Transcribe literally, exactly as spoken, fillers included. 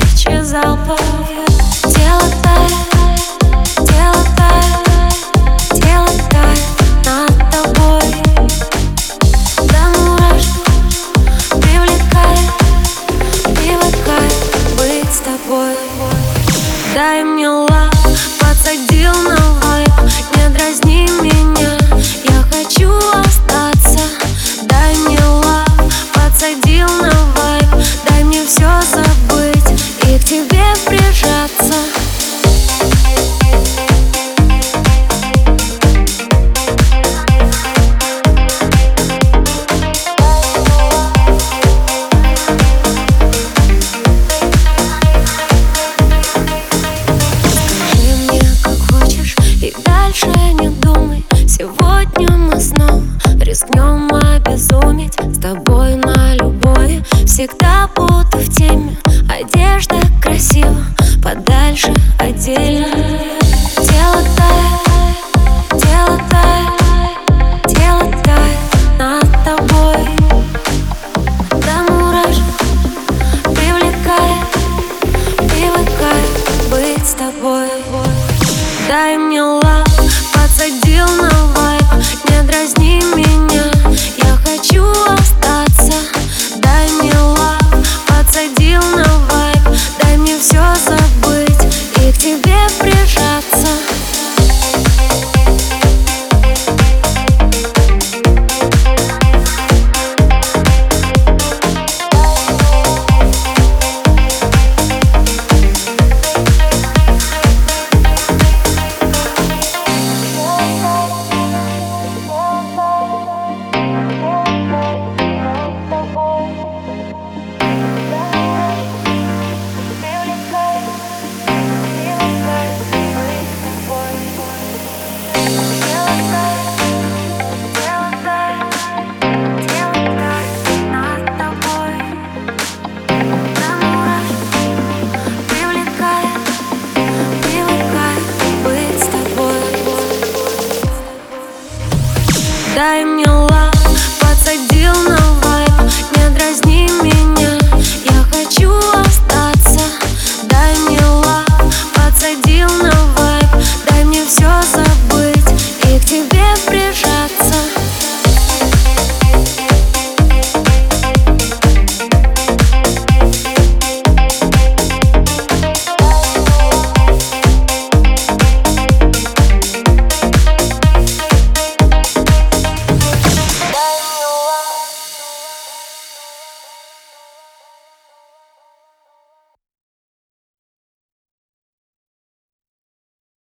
тысячи залпов. Тело тает, тело тает, тело тает над тобой. До мурашек привлекает, привыкает быть с тобой. Дай мне лав, подсадил на вайб, не дразни меня, я хочу остаться. Дай мне лав, подсадил на вайб, дай мне все забыть и к тебе прижаться. Дальше не думай, сегодня мы снова рискнем обезуметь. С тобой на любовь всегда буду в теме. Одежда красива, подальше отдельно.